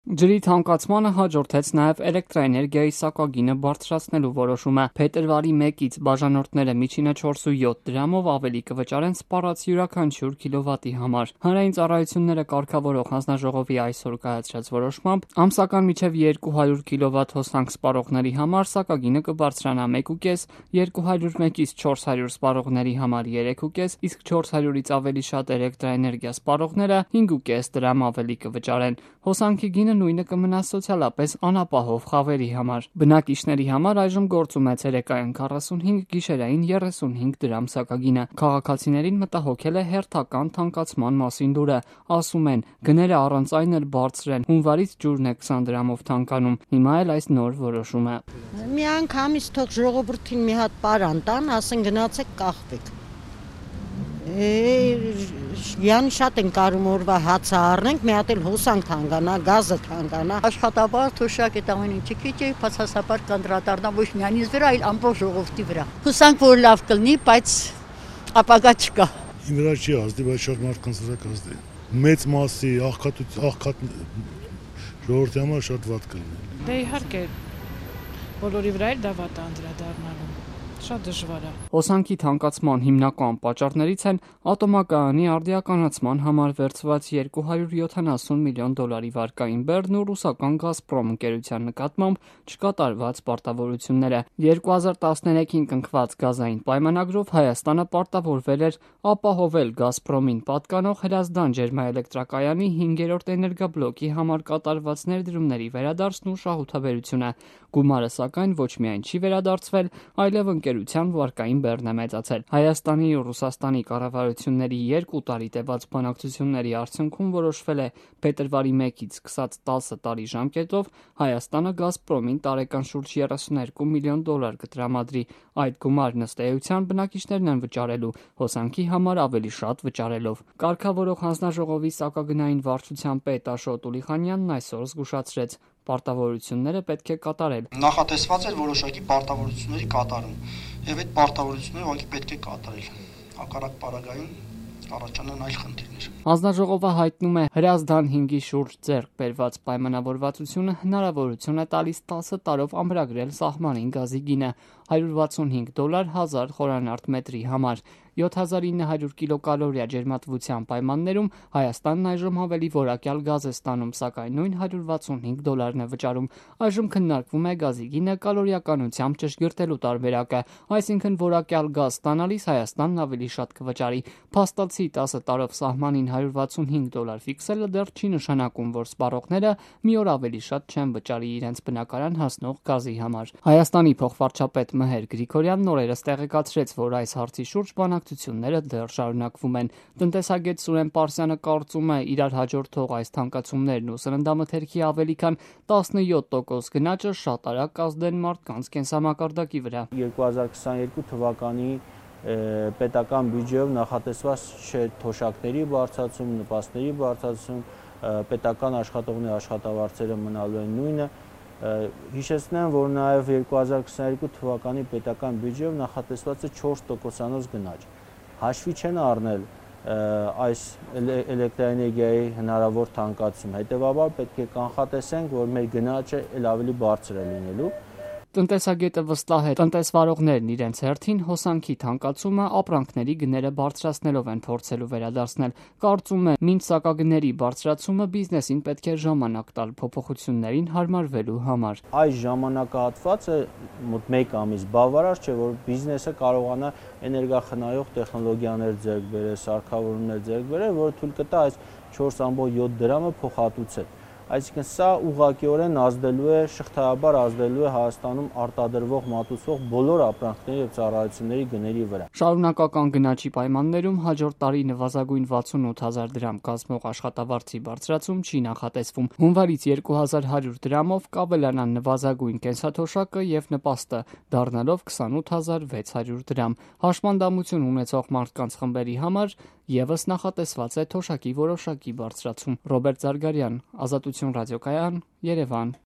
Ջրի թանկացմանը հաջորդեց նաև էլեկտրաէներգիայի սակագինը բարձրացնելու որոշումը։ Փետրվարի 1-ից բաժանորդները միջինը 4.7 դրամով ավելի կվճարեն սպառած յուրաքանչյուր կիլովատի համար։ Հանրային ծառայությունները կարգավորող հանձնաժողովի այսօր կայացրած որոշմամբ ամսական մինչև 200 կիլովատ հոսանք սպառողների համար սակագինը կբարձրանա 1.5, 201-ից 400 սպառողների համար 3.5, իսկ 400-ից ավելի շատ էլեկտրաէներգիա սպառողները 5.5 դրամ ավելի կվճարեն։ Հոսանքի գինը նույնը կմնա սոցիալապես անապահով խավերի համար։ Բնակիչների համար այժմ գործում է ցերեկային 45, գիշերային 35 դրամ սակագինը։ Քաղաքացիներին մտահոգել է հերթական թանկացման մասին լուրը։ Ասում են՝ գները առանց այն էլ բարձր են, հունվարից ջուրն է 20 դրամով թանկանում։ Հիմա էլ այս նոր որոշումը։ Մի անգամից թող ժողովրդին մի հատ պարան տան, ասեն գնացեք կախվեք։ Յանի շատ են կարում օրվա հացը առնենք, մի հատ էլ հոսանք թանկանա, գազը թանկանա։ Աշխատաբար թոշակ այդ ամեն ինչի քիչ է, բացասաբար կանդրադառնա ոչ միայն ինձ վրա, այլ ամբողջ ժողովրդի վրա։ Հուսանք որ լավ կլինի, բայց ապագա չկա։ Իմ վրա չի ազդի, բայց շատ մարդկանց վրա կազդի։ Մեծ մասի աղքատ ժողովրդի համար շատ վատ կլինի։ Դե իհարկե բոլորի վրա էլ դա վատ է անդրադառնալու։ Շատ դժվար է։ Հոսանքի թանկացման հիմնական պատճառներից են ատոմակայանի արդիականացման համար վերցված $270 միլիոն վարկային բեռն ու ռուսական «Գազպրոմ» ընկերության նկատմամբ չկատարված պարտավորությունները։ 2013-ին կնքված գազային պայմանագրով Հայաստանը պարտավորվել էր ապահովել «Գազպրոմին» պատկանող Հրազդան ջերմաէլեկտրակայանի 5-րդ էներգաբլոկի համար կատարված ներդրումների վերադարձն ու շահութաբերությունը։ Գումարը սակայն ոչ միայն չի վերադարձվել, այլև ընկերության վարկային բեռն է մեծացել։ Հայաստանի ու Ռուսաստանի կառավարությունների 2 տարի տևած բանակցությունների արդյունքում որոշվել է փետրվարի 1-ից սկսած 10 տարի ժամկետով Հայաստանը «Գազպրոմին» տարեկան շուրջ $32 միլիոն կտրամադրի։ Այդ գումարն ըստ էության բնակիչներն են վճարելու, հոսանքի համար ավելի շատ վճարելով։ Կարգավորող հանձնաժողովի սակագնային վարչության պետ Աշոտ Ուլիխանյանն այսօր զգուշացրեց՝ պարտավորությունները պետք է կատարել։ Նախատեսված էր որոշակի պարտավորությունների կատարում, եւ այդ պարտավորությունները ուղղակի պետք է կատարել։ Հակառակ պարագայում առաջանան այլ խնդիրներ։ Հանձնաժողովը հայտնում է Հրազդան 5-ի շուրջ ձեռք բերված պայմանավորվածությունը հնարավորություն է տալիս 10 տարով ամրագրել սահմանին գազի գինը $165 1000 խորանարդ մետրի համար։ 7900 կիլոկալորիա ջերմատվության պայմաններում Հայաստանն այժմ ավելի որակյալ գազ է ստանում, սակայն նույն $165 է վճարում։ Այժմ քննարկվում է գազի գինը կալորիականությամբ ճշգրտելու տարբերակը, այսինքն որակյալ գազ ստանալիս Հայաստանն ավելի շատ կվճարի։ Փաստացի 10 տարով սահմանին $165 ֆիքսելը դեռ չի նշանակում, որ սպառողները մի օր ավելի շատ չեն վճարի իրենց բնակարան հասնող գազի համար։ Հայաստանի փոխվարչապետ Մհեր Գրիգորյանն օրերս տեղեկացրեց, որ այս հարցի շուրջ բանակցությունները դեռ շարունակվում են։ Տնտեսագետ Սուրեն Պարսյանը կարծում է, իրար հաջորդող այս թանկացումներն ու սննդամթերքի ավելի քան 17% գնաճը շատ արագ կազդեն մարդկանց կենսամակարդակի վրա։ 2022 թվականի պետական բյուջեով նախատեսված չէ թոշակների բարձրացում, նպաստների բարձրացում, պետական աշխատողների աշխատավարձերը մնալու են նույնը։ Հիշեցնեմ, որ նաև 2022 թվականի պետական բյուջեով նախատեսված է 4%-անոց գնաճ։ Հաշվի չեն առնել այս էլեկտրաէներգիայի հնարավոր թանկացում։ Հետևաբար պետք է կանխատեսենք, որ մեր գնաճը ել ավելի բարձր է լինելու։ Տնտեսագետը վստահ է, տնտեսվարողներն իրենց հերթին հոսանքի թանկացումը ապրանքների գները բարձրացնելով են փորձելու վերադարձնել։ Կարծում է, մինչ սակագների բարձրացումը բիզնեսին պետք է ժամանակ տալ փոփոխություններին հարմարվելու համար։ Այս ժամանակահատվածը մոտ 1 ամիս բավարար չէ, որ բիզնեսը կարողանա էներգախնայող տեխնոլոգիաներ ձեռք բերել, սարքավորումներ ձեռք բերել, որը թույլ կտա այս 4.7 դրամը փոխհատուցել։ Այսինքն սա ուղղակիորեն ազդելու է, շղթայաբար ազդելու է Հայաստանում արտադրվող մատուցվող բոլոր ապրանքների եւ ծառայությունների գների վրա։ Շարունակական գնաճի պայմաններում հաջորդ տարի նվազագույն 68000 դրամ կազմող աշխատավարձի բարձրացում չի նախատեսվում։ Հունվարից 2100 դրամով կավելանա նվազագույն կենսաթոշակը եւ նպաստը, դառնալով 28600 դրամ։ Հաշմանդամություն ունեցող մարդկանց խմբերի համար եւս նախատեսված է թոշակի որոշակի բարձրացում։ Ռոբերտ Զարգարյան, Ազատություն ռադիոկայան, Երևան։